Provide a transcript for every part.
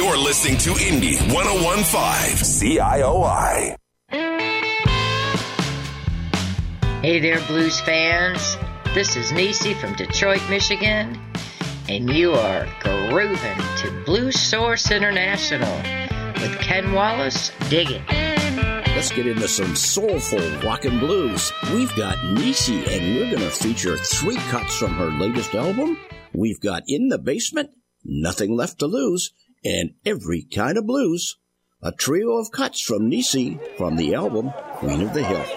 You're listening to Indie 101.5 CIOI. Hey there, blues fans. This is Niecy from Detroit, Michigan, and you are grooving to Blues Source International with Ken Wallace. Dig it. Let's get into some soulful rock and blues. We've got Niecy, and we're going to feature 3 cuts from her latest album. We've got In the Basement, Nothing Left to Lose, and Every Kind of Blues. A trio of cuts from Niecy from the album Queen of the Hill.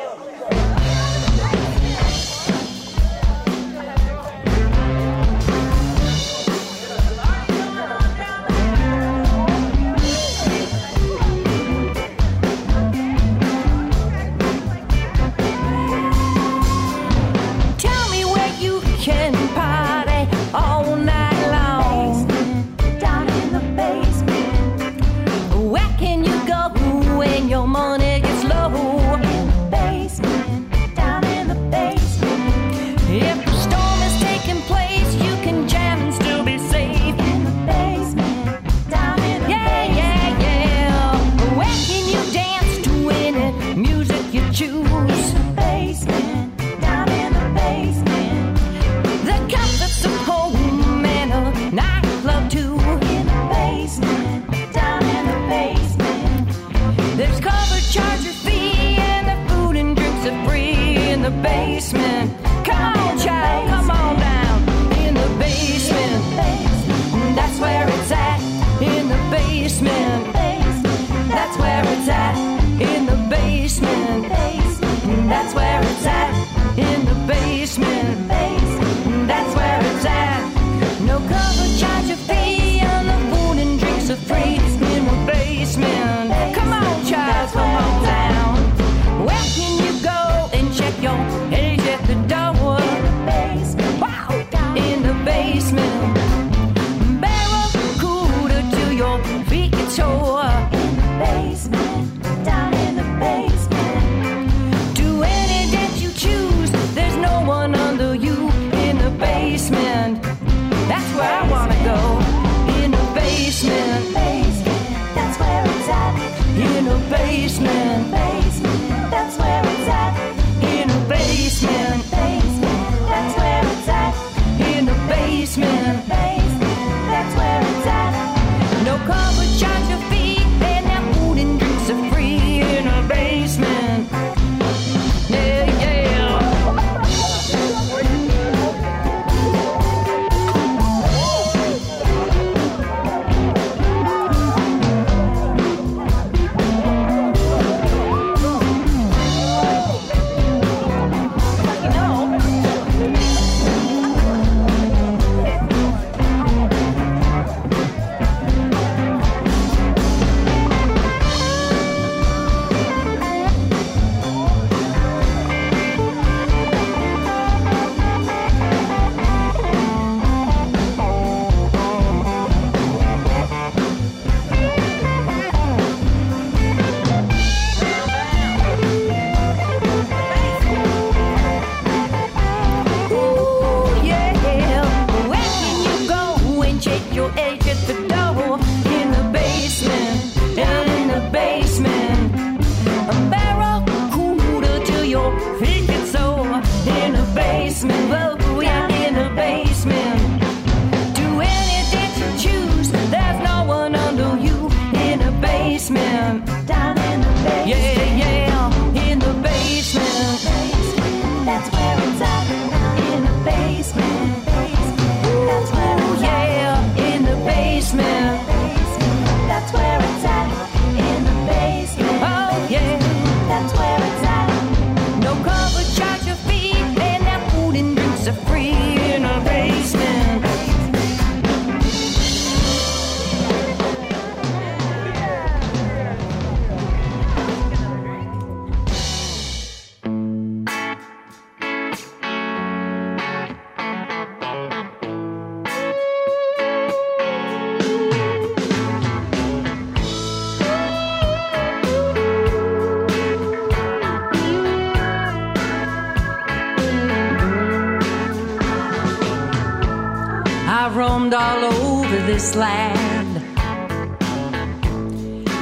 roamed all over this land,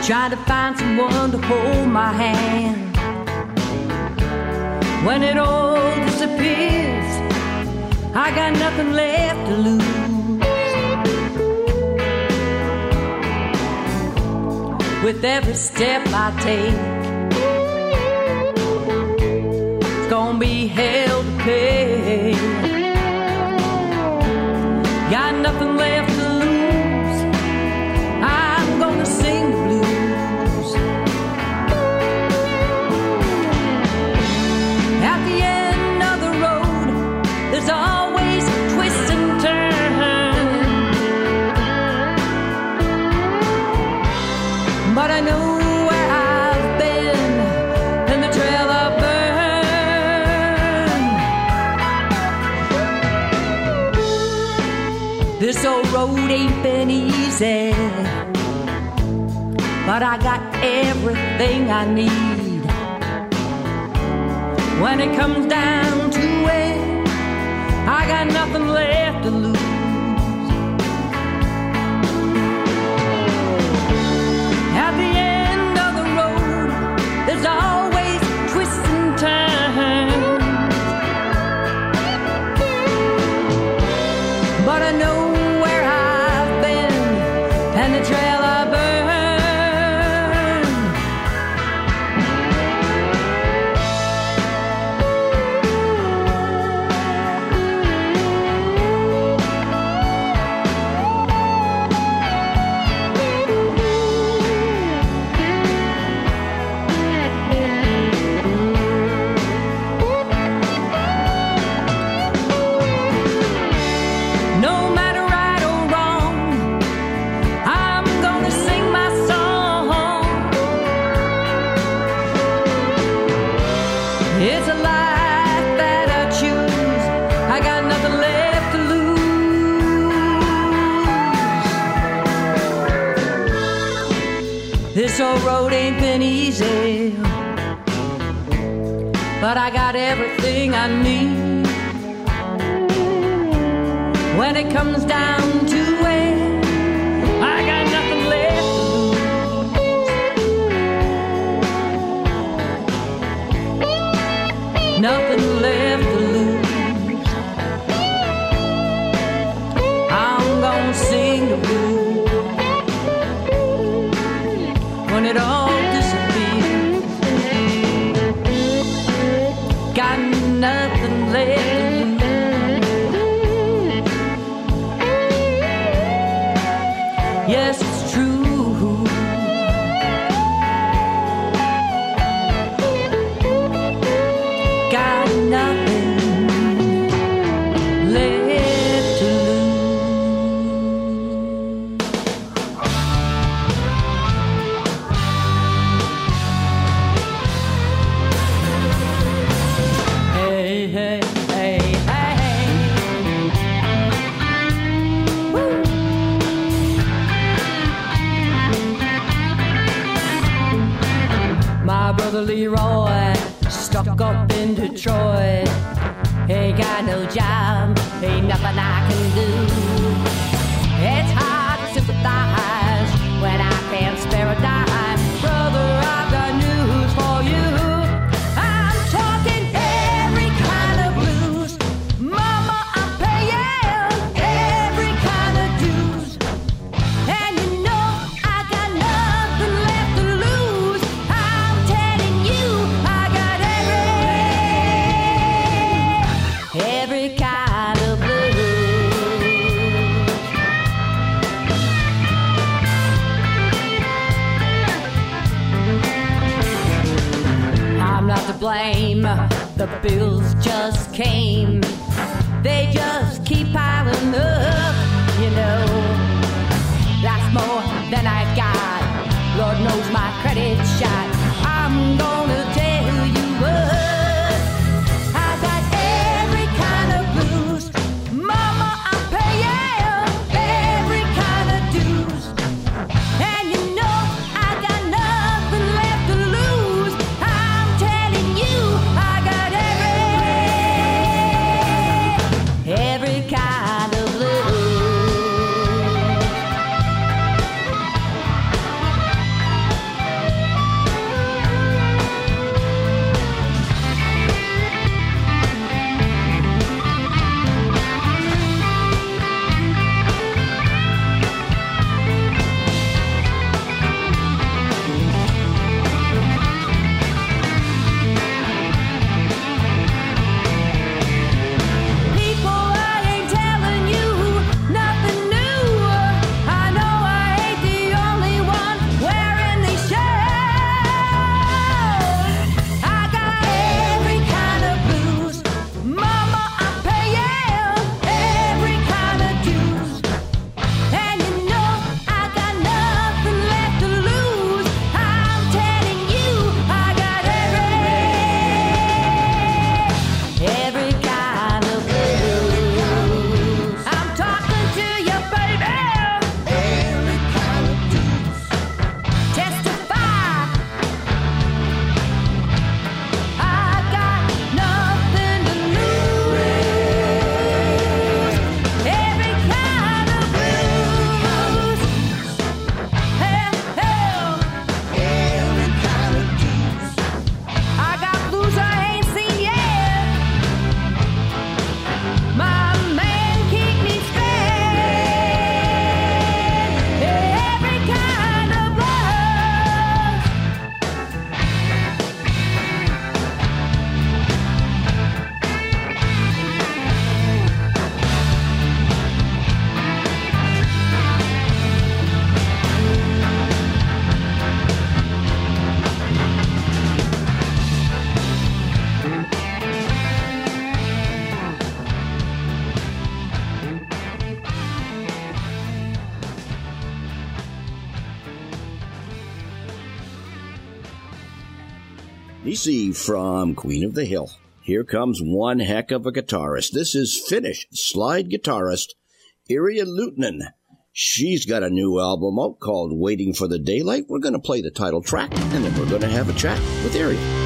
trying to find someone to hold my hand. When it all disappears, I got nothing left to lose. With every step I take, it's gonna be hell to pay. Got nothing left to lose, I'm gonna sing the blues. At the end of the road, there's always a twist and turn, but I know where I've been and the trail I burn. This old road ain't been easy, but I got everything I need. When it comes down to it, I got nothing left to lose. At the end of the road, there's always twists and turns, but I know where I've been and the trail I burn. No matter right or wrong, I'm gonna sing my song. It's a life that I choose, I got nothing left to lose. This old road ain't been easy, but I got everything I need. When it comes down to it, I got nothing left to lose. Nothing left to lose. I'm gonna sing the blues. When it all disappears, got nothing left to lose. Yes, it's true. Got nothing left to lose. Hey, hey, hey, hey. Woo. My brother Leroy, stuck up in Detroit. Ain't got no job, ain't nothing I can do. It's hard to sympathize when I can't spare a dime. Brother, I've got news for you. I'm talking every kind of blues. Mama, I'm paying every kind of dues. And you know I got nothing left to lose. I'm telling you, I got every kind of blues. I'm not to blame, the bills just came. They just keep piling up, you know. That's more than I got. Lord knows my credit's shot. I'm gonna tell you what, I got every kind of blues. Mama, I'm paying every kind of dues. And you know I got nothing left to lose. I'm telling you, I got every kind of blues. Nisi from Queen of the Hill. Here comes one heck of a guitarist. This is Finnish slide guitarist Irja Luutinen. She's got a new album out called Waiting for the Daylight. We're going to play the title track, and then we're going to have a chat with Irja.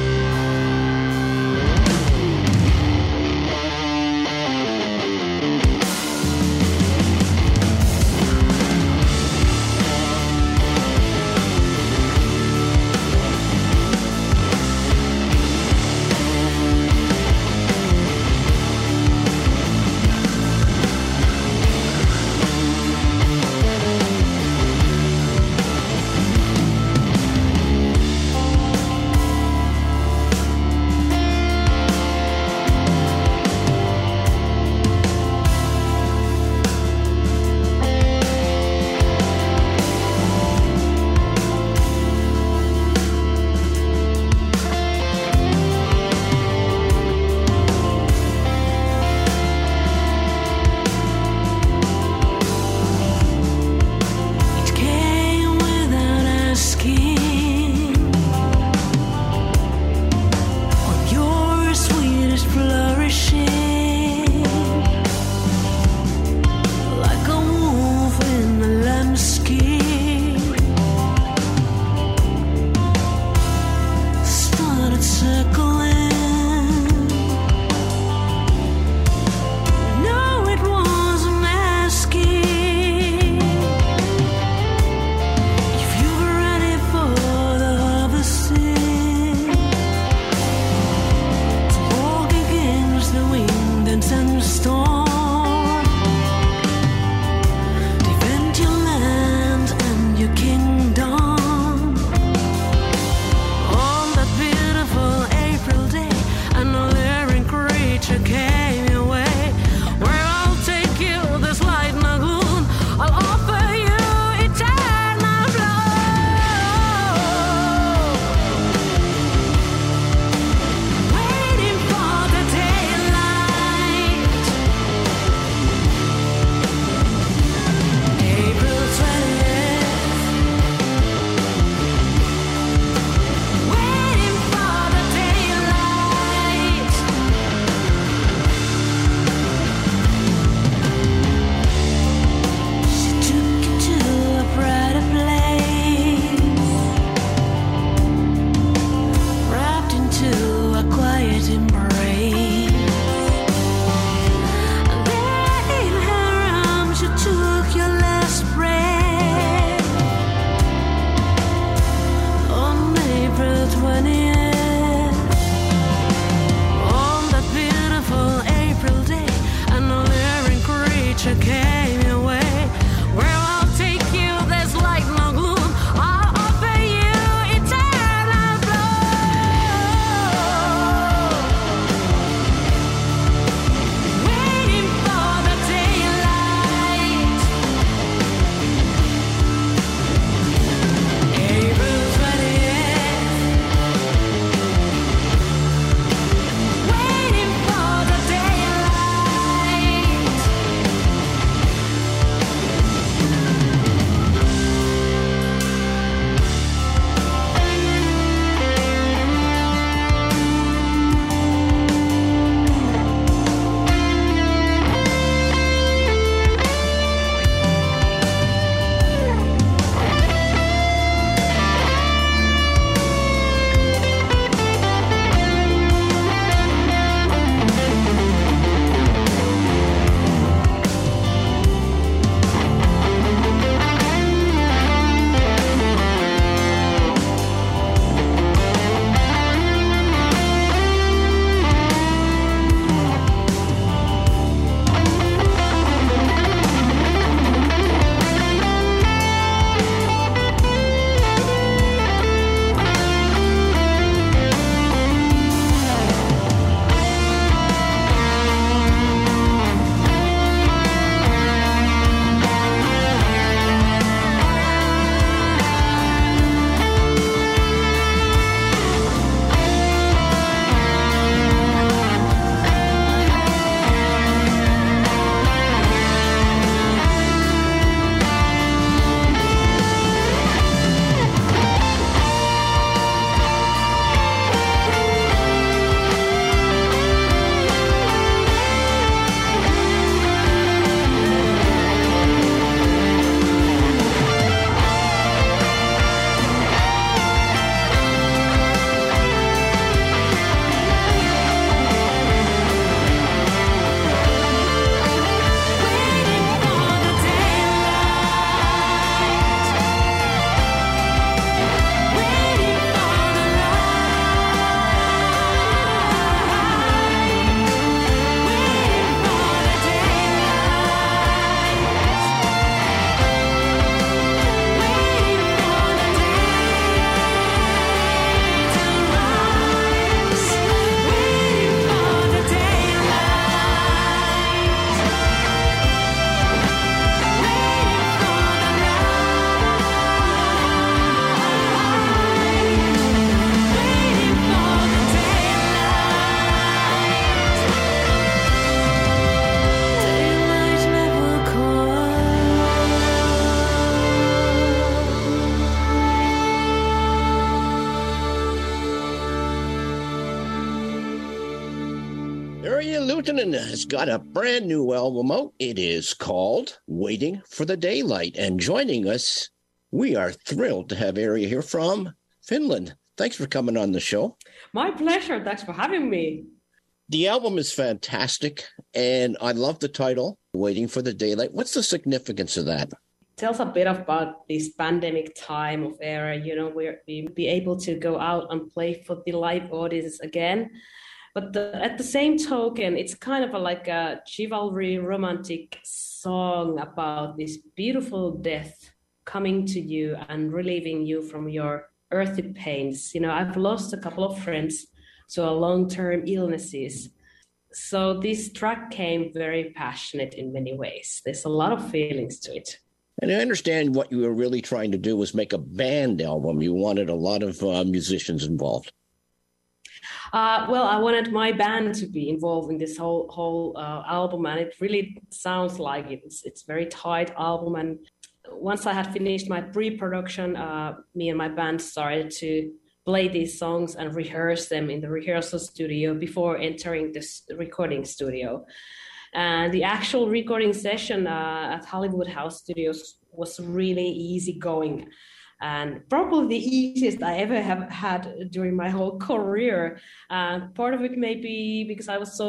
Area Luutinen has got a brand new album out. It is called Waiting for the Daylight. And joining us, we are thrilled to have Area here from Finland. Thanks for coming on the show. My pleasure. Thanks for having me. The album is fantastic, and I love the title, Waiting for the Daylight. What's the significance of that? Tells a bit about this pandemic time of era. You know, we'll be able to go out and play for the live audience again. But at the same token, it's kind of like a chivalry romantic song about this beautiful death coming to you and relieving you from your earthly pains. You know, I've lost a couple of friends to long-term illnesses. So this track came very passionate in many ways. There's a lot of feelings to it. And I understand what you were really trying to do was make a band album. You wanted a lot of musicians involved. Well, I wanted my band to be involved in this whole album, and it really sounds like it. It's a very tight album. And once I had finished my pre-production, me and my band started to play these songs and rehearse them in the rehearsal studio before entering this recording studio. And the actual recording session at Hollywood House Studios was really easy going, and probably the easiest I ever have had during my whole career. Part of it may be because I was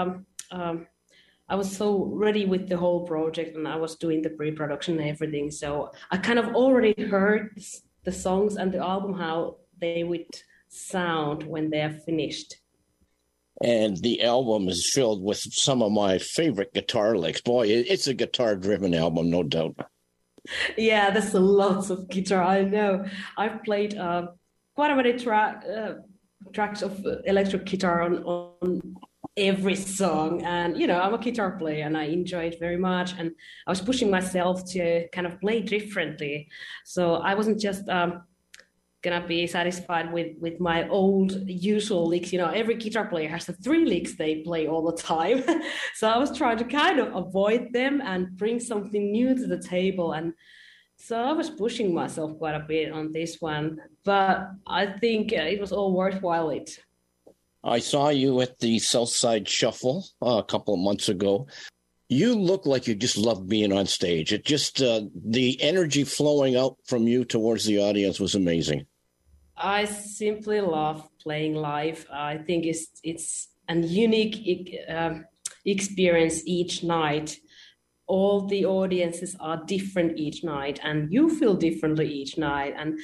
so ready with the whole project, and I was doing the pre-production and everything. So I kind of already heard the songs and the album, how they would sound when they are finished. And the album is filled with some of my favorite guitar licks. Boy, it's a guitar-driven album, no doubt. Yeah, there's lots of guitar, I know. I've played quite a many tracks of electric guitar on every song. And, you know, I'm a guitar player and I enjoy it very much. And I was pushing myself to kind of play differently. So I wasn't just gonna be satisfied with my old usual licks. You know, every guitar player has the 3 licks they play all the time. So I was trying to kind of avoid them and bring something new to the table. And so I was pushing myself quite a bit on this one, but I think it was all worthwhile it. I saw you at the Southside Shuffle a couple of months ago. You look like you just love being on stage. It just, the energy flowing out from you towards the audience was amazing. I simply love playing live. I think it's a unique experience each night. All the audiences are different each night, and you feel differently each night. And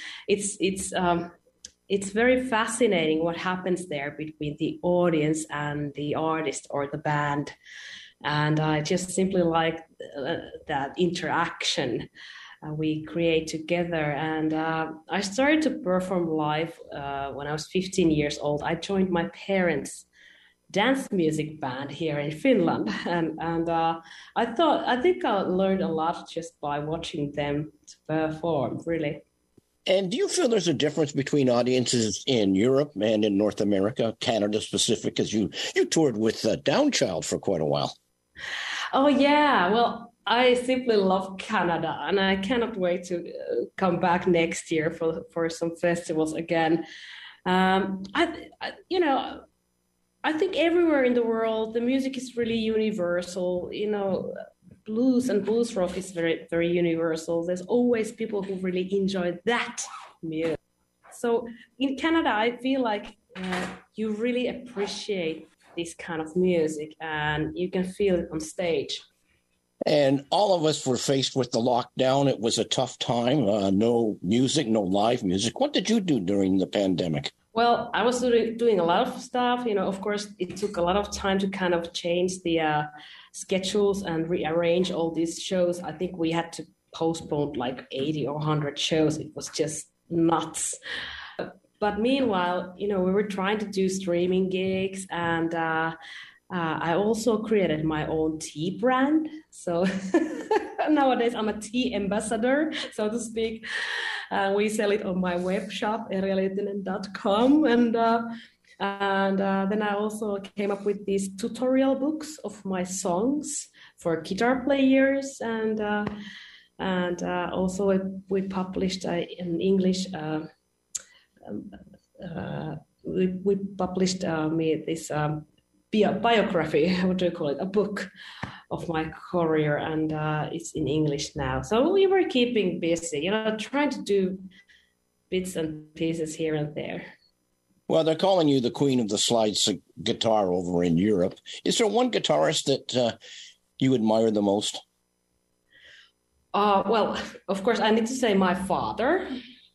it's very fascinating what happens there between the audience and the artist or the band. And I just simply like that interaction we create together. And I started to perform live when I was 15 years old. I joined my parents' dance music band here in Finland, and I think I learned a lot just by watching them perform, really. And do you feel there's a difference between audiences in Europe and in North America, Canada specific, because you toured with Downchild for quite a while? Oh yeah, well, I simply love Canada, and I cannot wait to come back next year for some festivals again. I think everywhere in the world, the music is really universal. You know, blues and blues rock is very, very universal. There's always people who really enjoy that music. So in Canada, I feel like you really appreciate this kind of music, and you can feel it on stage. And all of us were faced with the lockdown. It was a tough time. No music, no live music. What did you do during the pandemic? Well, I was doing a lot of stuff. You know, of course, it took a lot of time to kind of change the schedules and rearrange all these shows. I think we had to postpone like 80 or 100 shows. It was just nuts. But meanwhile, you know, we were trying to do streaming gigs, and I also created my own tea brand. So nowadays I'm a tea ambassador, so to speak. We sell it on my web shop, erialuutinen.com. And then I also came up with these tutorial books of my songs for guitar players. And also we published in English, we published this biography, what do you call it, a book of my career, and it's in English now. So we were keeping busy, trying to do bits and pieces here and there. Well, they're calling you the queen of the slide guitar over in Europe. Is there one guitarist that you admire the most? Well, of course, I need to say my father,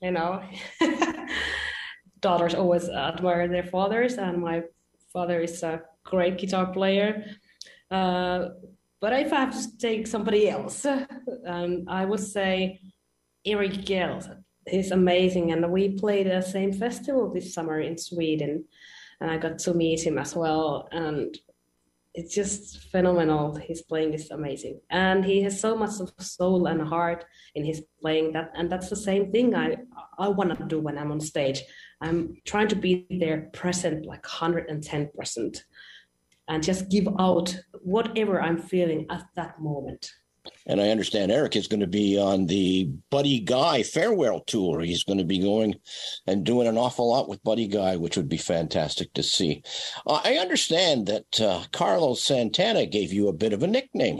Daughters always admire their fathers, and my father is a great guitar player. But if I have to take somebody else, I would say Eric Gell. He's amazing, and we played the same festival this summer in Sweden, and I got to meet him as well, and it's just phenomenal. His playing is amazing, and he has so much of soul and heart in his playing, and that's the same thing I want to do when I'm on stage. I'm trying to be there present like 110% and just give out whatever I'm feeling at that moment. And I understand Eric is going to be on the Buddy Guy farewell tour. He's going to be going and doing an awful lot with Buddy Guy, which would be fantastic to see. I understand that Carlos Santana gave you a bit of a nickname.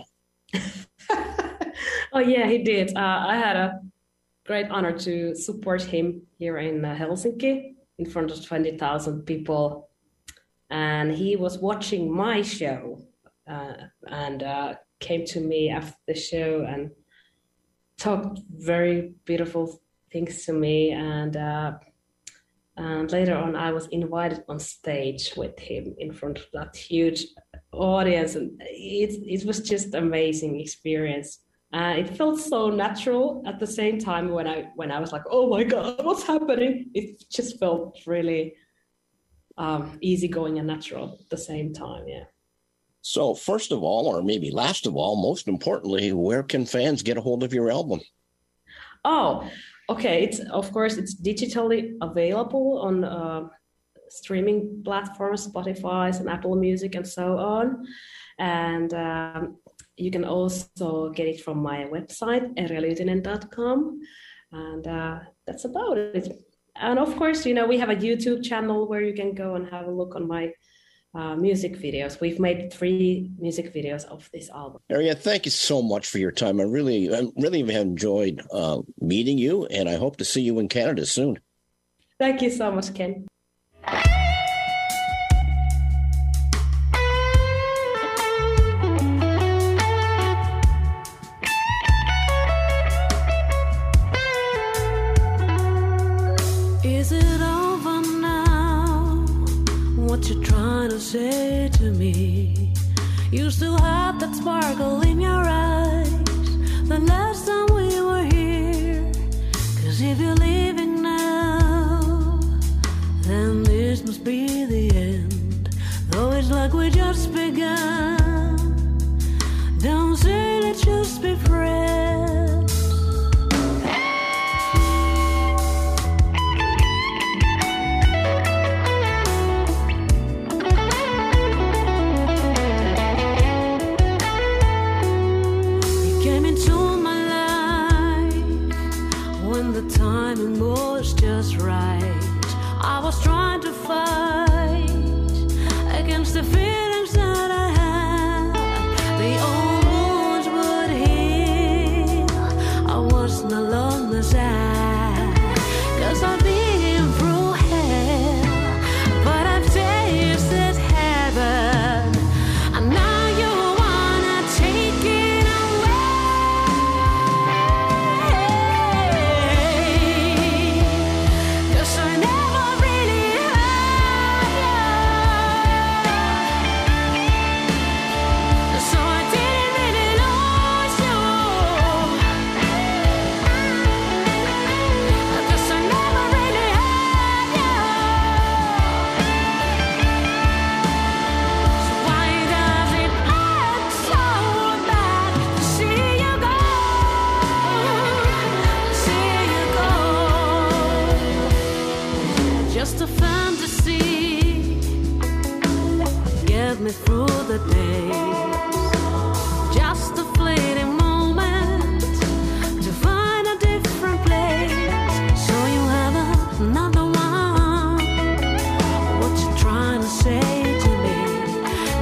Oh, yeah, he did. I had a great honor to support him here in Helsinki in front of 20,000 people. And he was watching my show and came to me after the show and talked very beautiful things to me. And later on, I was invited on stage with him in front of that huge audience. And it was just an amazing experience. It felt so natural at the same time when I was like, oh my God, what's happening? It just felt really easygoing and natural at the same time, yeah. So first of all, or maybe last of all, most importantly, where can fans get a hold of your album? Oh, okay. It's digitally available on streaming platforms, Spotify and Apple Music and so on. And you can also get it from my website, erjalyytinen.com. And that's about it. And of course, we have a YouTube channel where you can go and have a look on my music videos. We've made 3 music videos of this album. Erja, thank you so much for your time. I really have enjoyed meeting you, and I hope to see you in Canada soon. Thank you so much, Ken. Is it over now? What you trying to say to me? You still have that sparkle in your eyes the last time we were here. 'Cause if you're leaving now, then this must be the end. Though it's like we just began. Don't say let's just be friends. Timing was just right. I was trying to fight against the feelings that I had. The old wounds would heal. I was no longer sad. 'Cause I've been through hell, but I've tasted heaven. And now you wanna take it away. Just a fantasy, get me through the days. Just a fleeting moment to find a different place. So you have another one. What you trying to say to me?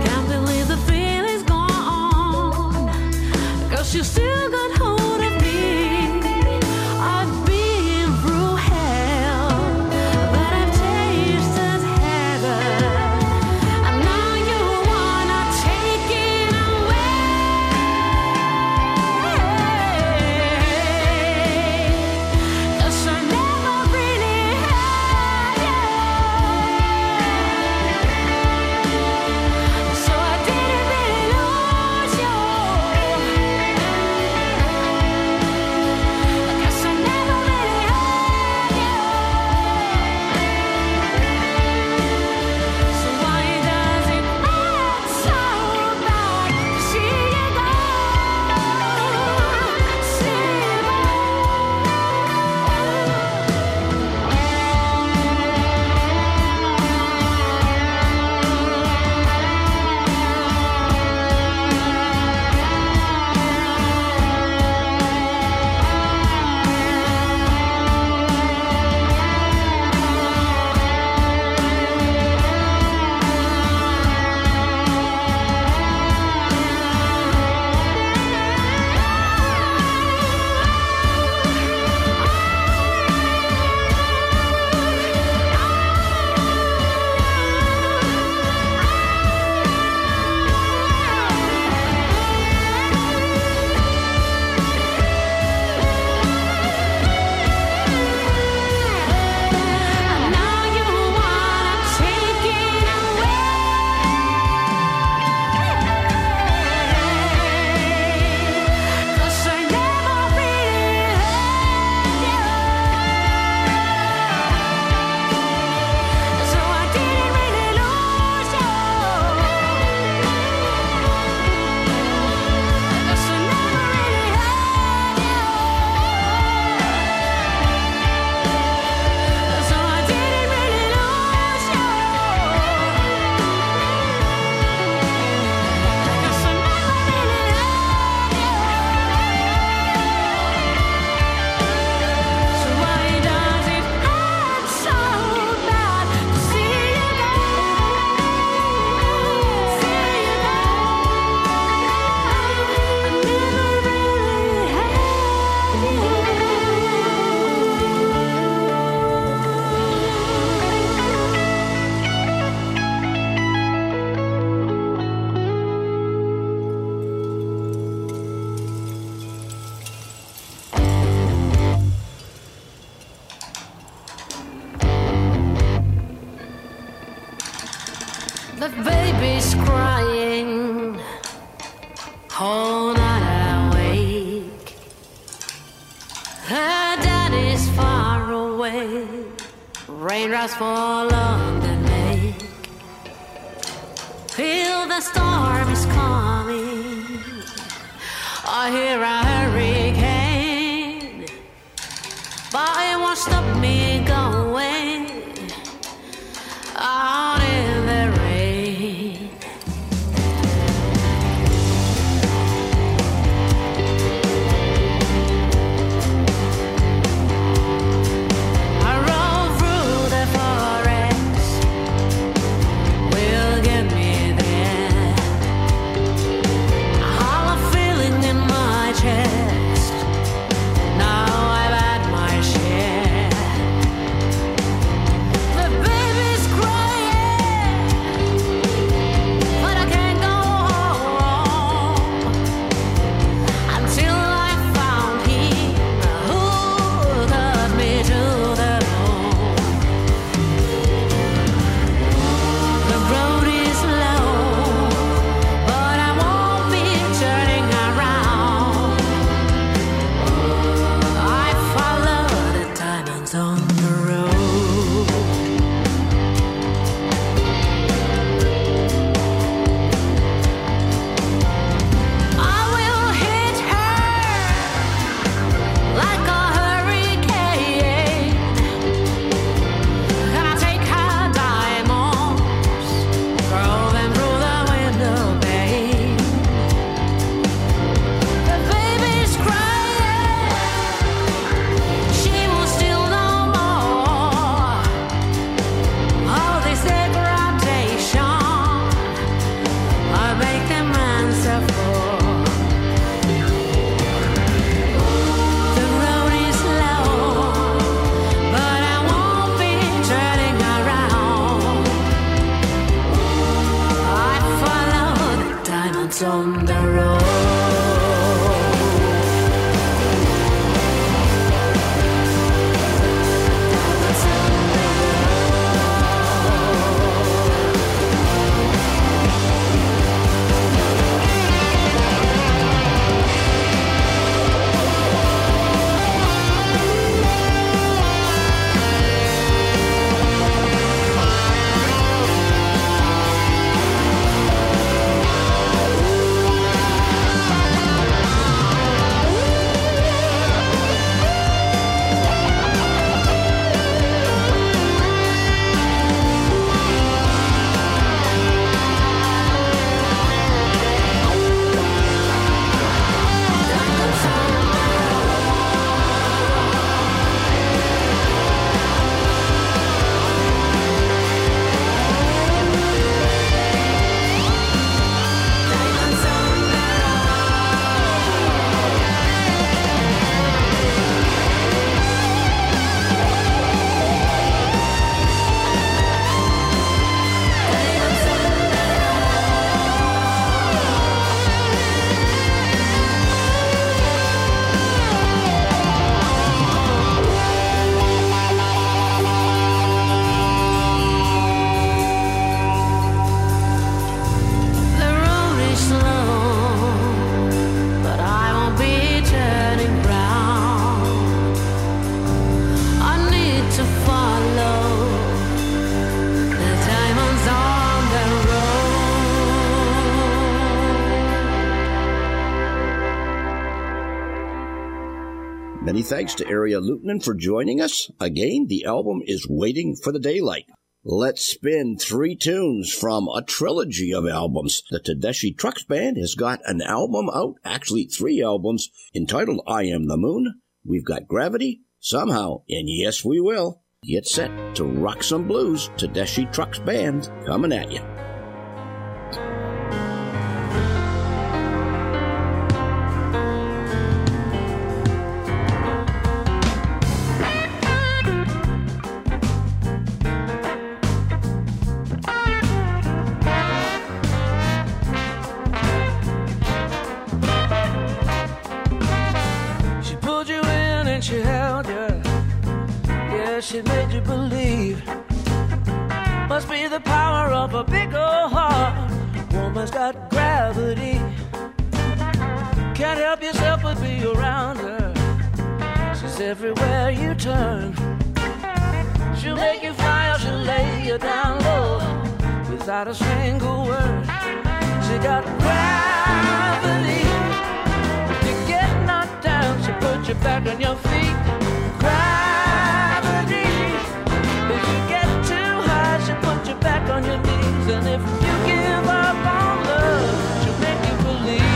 The baby's crying all night awake. Her daddy's far away. Raindrops fall on the lake. Feel the storm is coming. I hear a hurricane, but it won't stop me going out in the rain. I roll through the forest, will get me there. I have a feeling in my chest. Now I've had my share. The baby's crying, but I can't go home until I found him who got me to the bone. The road is long, but I won't be turning around. I follow the diamonds on the road. I will hit her like a hurricane, and I take her diamonds, throw them through the window pane. The baby's crying, she will still no more. All this degradation, I make them answer for. The road is long, but I won't be turning around. I follow the diamonds on the road. The road is long, but I won't be turning round. I need to follow the diamonds on the road. Many thanks to Area Lieutenant for joining us. Again, the album is Waiting for the Daylight. Let's spin 3 tunes from a trilogy of albums. The Tedeschi Trucks Band has got an album out, actually 3 albums, entitled I Am the Moon. We've got Gravity, Somehow, and Yes We Will. Get set to rock some blues. Tedeschi Trucks Band coming at you. She pulled you in and she held you. Yeah, she made you believe. But Must be the power of a big old heart. Woman's got gravity. Can't help yourself but be around her. She's everywhere you turn. She'll make you fly or she'll lay you down low without a single word. She got gravity. If you get knocked down, she'll put you back on your feet. Gravity. If you get too high, she'll put you back on your knees. And if you give up on love, she'll make you believe.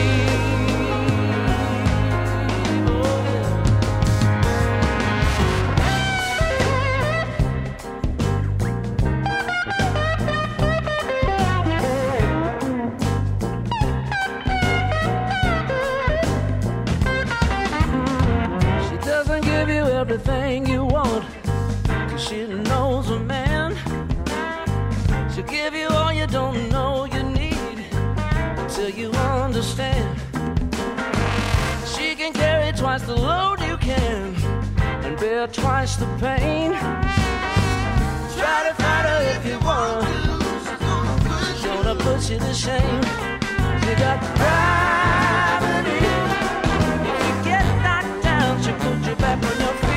Everything you want, 'cause she knows a man. She'll give you all you don't know you need until you understand. She can carry twice the load you can and bear twice the pain. Try to fight her if you want. She's gonna put you to shame. You got gravity. If you get knocked down, she'll put you back on your feet.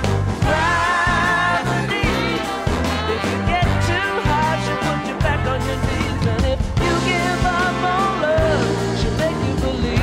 Gravity. If you get too high, she'll put you back on your knees. And if you give up on love, she'll make you believe.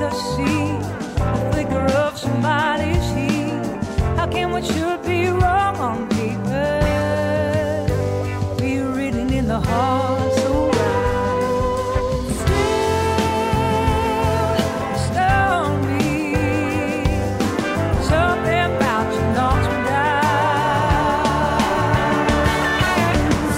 I see the flicker of somebody's heat. How can what should be wrong on paper be written in the heart so right? Still stone me. Something about you knocks me down.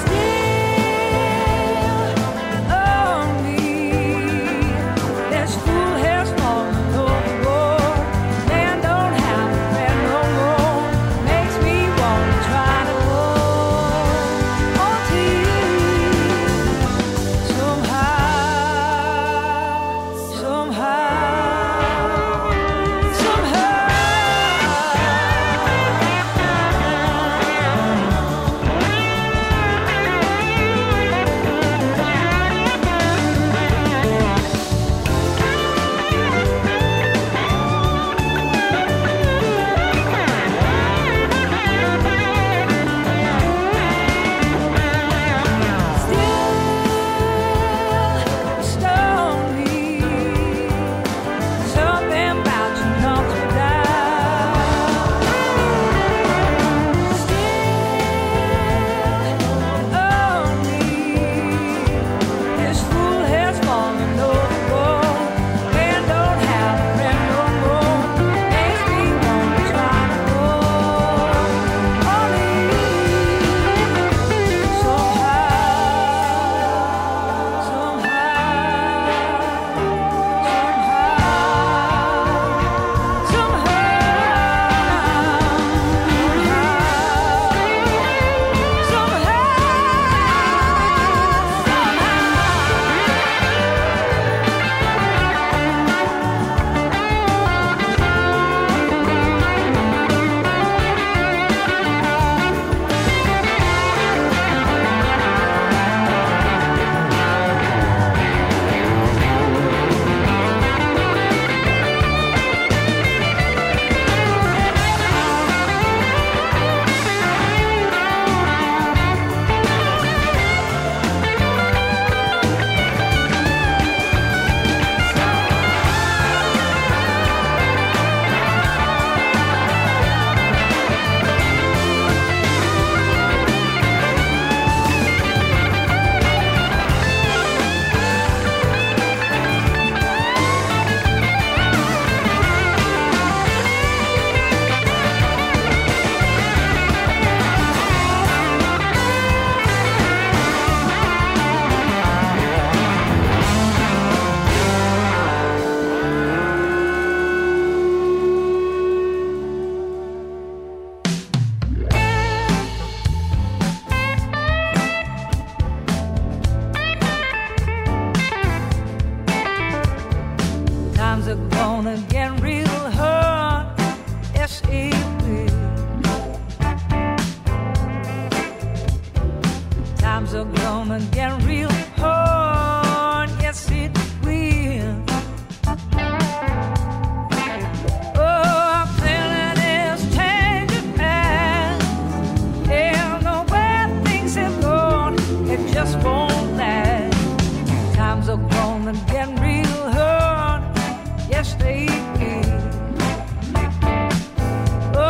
Still on me. This fool has fallen overboard. Man don't have a friend no more. Makes me want to try to hold on to you. Somehow, somehow. Still stone me. Something about you knocks me down. Still on me. This fool has fallen overboard. Man don't have a friend no more. Makes me want to try to hold on to you. Times are gonna get real hard. Yes, it will. Times are gonna get real hard. Yes, it will. Oh, I'm feeling this changing fast. Yeah, know where things have gone. It just won't last. Times are gonna get real hard. Yes, they will. Oh,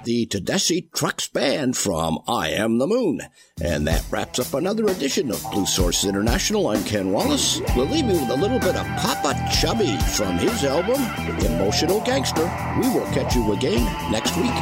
the Tedeschi Trucks Band from I Am the Moon. And that wraps up another edition of Blue Source International. I'm Ken Wallace. We'll leave you with a little bit of Papa Chubby from his album, Emotional Gangster. We will catch you again next week.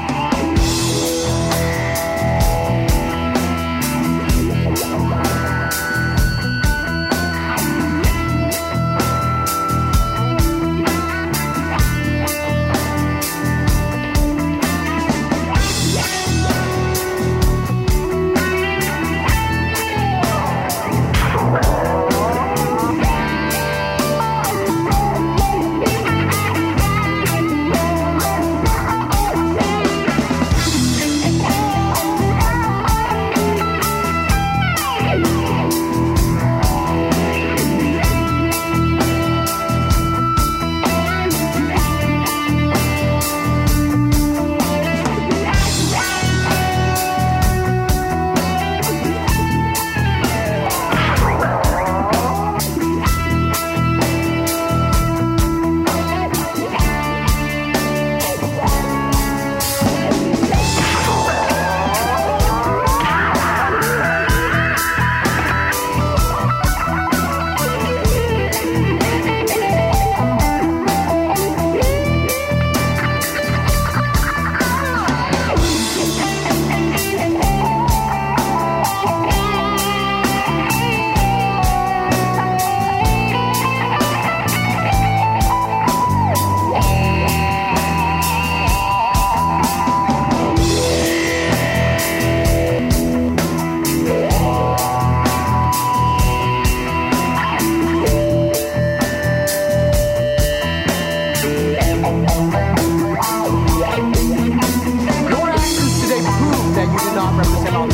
Your actions today prove that you do not represent all